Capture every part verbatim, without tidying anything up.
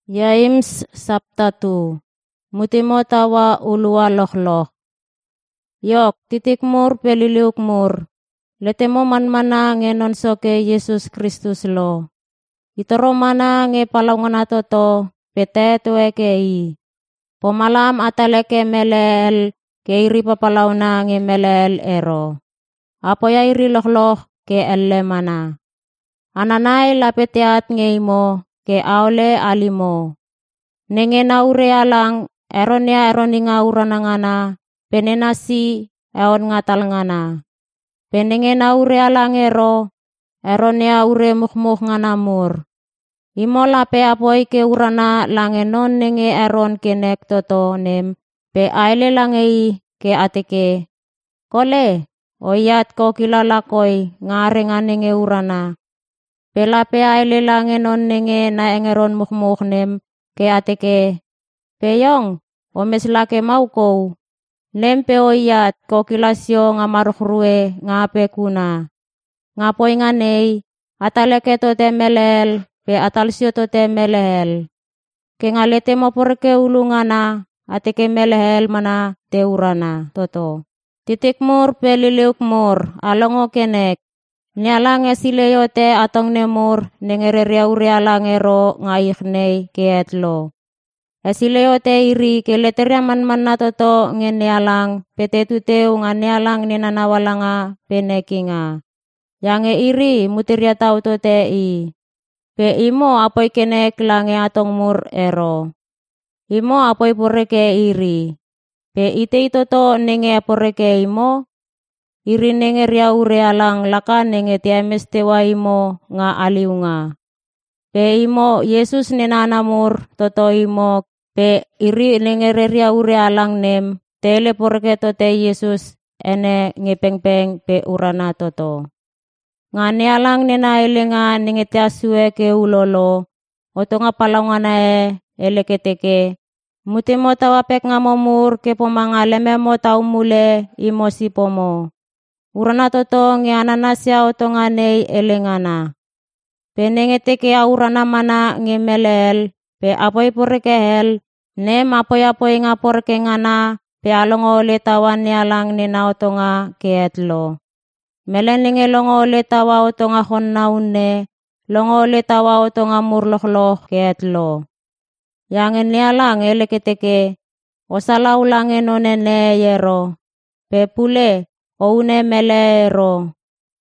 James saptatu. Mutimo tawa ulua lohloh. Yok titikmur peliliukmur. Letemo manmana ngenon soke Yesus Kristus lo. Itoro mana nge palaungan atoto pete tuwe kei. Pomalam ataleke melel keiri papalauna nge melel ero. Apo ya iri lohloh ke elle mana. Ananai lapetiat ngeimo ke aole alimo. Nenge naure alang eronia eroninga uranangana penenasi eon ngatalngana. Penenge naure alang ero eronia ure mukhmukh nganamur. Imo lape apoi ke urana langenon nenge eron kenek toto nem pe aile langei ke ateke. Kole oyat ko kilalakoi ngarenga nenge urana. Pelape aile langenon nenge na engeron mukhmukh nem ke ateke. Peyong omeslake maukou. Nempe oyat ko kilasyo nga marukrue nga pekuna. Nga poi nga nei ataleke tote melel pe atalsyo tote melel. Ke ngalete mo porke ulungana ateke melel mana teurana toto. Titikmur peliliukmur alongo kenek. Nialang esileyote atong nemur nengereria urialang ero nga ikhnei keetlo. Esileyote iri ke leteria manman na toto nge nialang pete tuteu nga nialang ninanawalanga penekinga. Yange iri mutiria tau tote i. Pe imo apoi kenek lange atong mur ero. Imo apoi poreke iri. Pe ite itoto nenge poreke imo. Iri nenge ria urealang laka nenge tiames tewa imo nga aliunga. Pe imo Yesus nenanamur toto imo. Pe iri nenge ria urealang nem tele poreke tote Yesus ene ngepengpeng pe urana toto. Nga nialang nena elenga nenge tiasue ke ulolo. Oto nga palaungana e eleketeke. Mutimo tawapek nga momur ke pomanga lememo tau mule imo si pomo. Urana toto nge ananasya oto nga nei elengana. Pe nenge teke aurana mana nge melel. Pe apoi poreke hel. Nem apoy-apoy nga porke ngana. Pe alongo le tawan nialang nena oto nga keetlo. Melen nenge longo le tawa oto nga honna unne. Longo le tawa oto nga murlohloh keetlo. Yang nialang eleketeke. Osalaw lang enonene yero. Pe pule o une mele ero.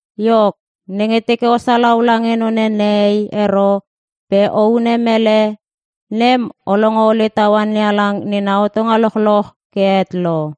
Yok nenge teke osalaw lang enonene ero. Pe o une mele. Nem olongo le tawan nialang nina oto nga lohloh keetlo.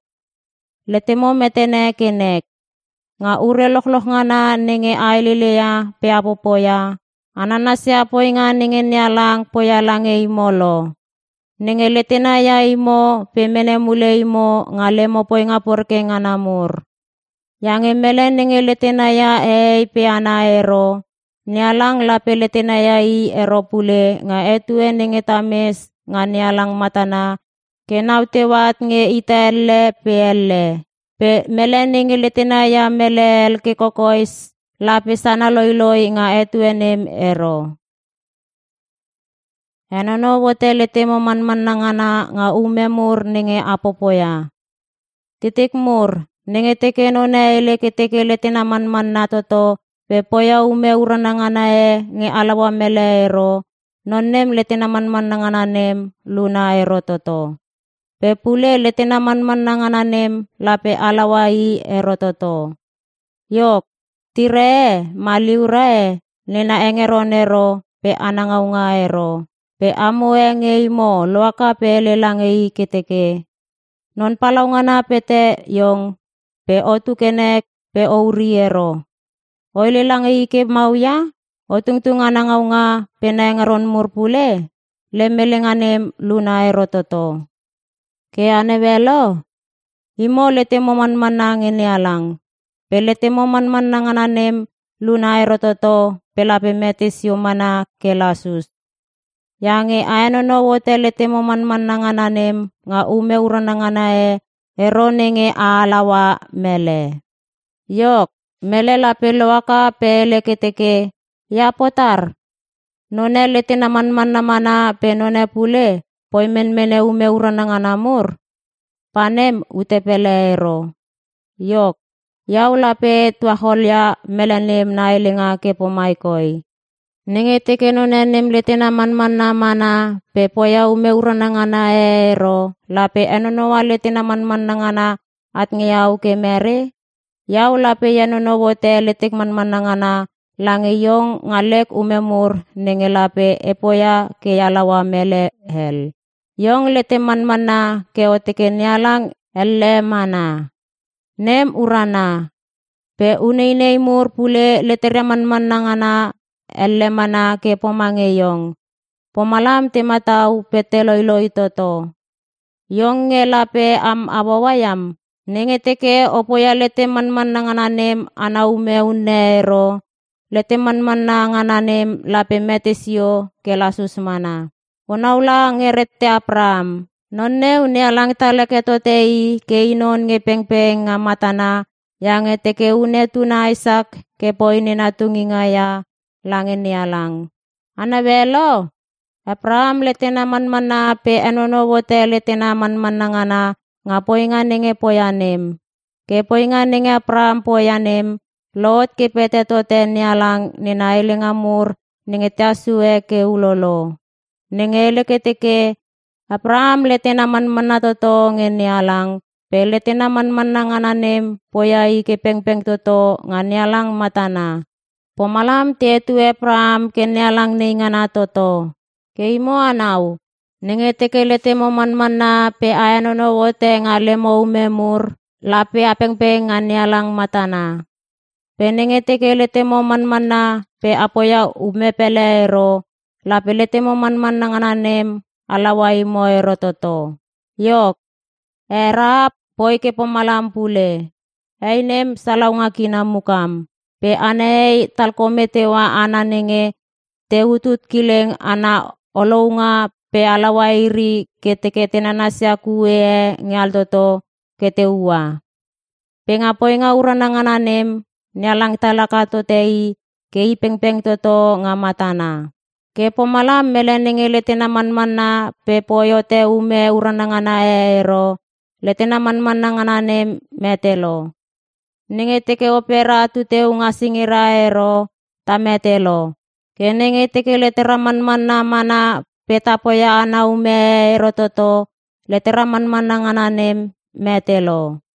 Letemo metene kenek. Nga ure lohloh nga na nenge aililea pe apopoya. Ananasya apoy nga nenge nialang poya lange imolo. Nenge letena ya imo pe menemule imo nga lemo poy nga porke nga namur. Yang emele nenge letena ya ei pe anaero. Nialang lape letena ya i ero pule nga etue nenge tames nga nialang matana. Kenau tewat nge itaelle pe elle. Pe mele nenge letena ya melel ke kokois. Lape sana loy-loy nga etue nem ero. Enono wote letemo manman nangana nga umemur nenge apopoya. Titikmur nenge teke nona ele ke teke letena manman na toto. Pe poya ume uranangana e nge alawa mele ero. Non nem letena manman nangana nem luna ero toto. Pe pule letena manman nangana nem lape alawa i ero toto. Yok tire maliura e nena engeron ero pe anangaunga ero. Pe amu e nge imo loaka pe lelange i keteke. Non palaungana pete yong pe otu kenek pe ouri ero. Oile lange i ke mau ya. Otungtung anangaunga pe na engeron murpule. Lemelenganem luna ero toto. Ke anebelo. Imo letemo manman nangin nialang. Pe letemo manman nangananem luna ero toto. Pelape metis yumana ke lasus. Yange aenono wote letemo manman nangananem nga ume uranangana e ero nenge alawa mele. Yok mele lape loaka pe leketeke ya potar. None lete naman man namana pe none pule, poi men mene ume uran ng anamur. Panem utepeleero. Yok, yau lape tuaholya melanem na ilinga ke pomaikoy. Ningete ke none nem lete naman man namana pe poya ume uran ng anaero, lape anonoa lete naman man ng ana at ngayaw ke mere. Yau lape yanonowote letek man man ng ana, langi yung ngalek umemur ninge lape epoya ke yalawa mele hel. Yung lete man man na ke oteke nialang elle mana. Nem urana. Pe uneinei mur pule letere man man ng ana elle mana ke pomangeyong. Pomalam tematau peteloilo itoto. Yung nge lape am abawayam. Nenge teke opoya lete man man ng ananem anaumeunero. Lete man man na ngananem lape metesio ke lasus mana. Unaula ngeret te Abraham. Nonne uni alang taleke totei ke inon nge pengpeng nga matana. Yang teke une tuna Isaac ke poine na tungingaya langin ni alang. Anabelo. Abraham lete naman man na pe anono wote lete naman man na ngana. Nga poinga ninge poyanem. Ke poinga ninge Abraham poyanem. Lot ke pete tote nialang ninailing amur ninge tiasue ke ulolo. Ninge leke teke Abraham lete naman man na toto nge nialang. Pe lete naman man na ngananem poyai ke pengpeng toto nga nialang matana. Pomalam tietu Abraham ke nialang ni ngana toto. Ke imo anaw. Ninge teke lete mo man man na pe ayanono wote nga lemo umemur. Lape apengpeng nga nialang matana. Penenge teke lete mo man man na pe apoya umepeleero. Lape lete mo man man na ngananem alawai mo erototo. Yok, erap poi ke pomalampule. Einem salaw nga kinamukam. Pe anei talkometewa ananenge teutut kileng ana olow nga pe alawairi kete kete nanasya kuwe ngaltoto keteuwa. Pe ngapoy nga uran nga ngananem. Nialang talaka totei ke ipengpeng toto nga matana. Ke pomalam melenenge lete naman man na pe poyote ume uran nga naero. Lete naman man na ngananem metelo. Ninge teke opera tuteu nga singiraero ta metelo. Ke ninge teke lete raman man na mana pe tapoya ana ume ero toto. Lete raman man na ngananem metelo.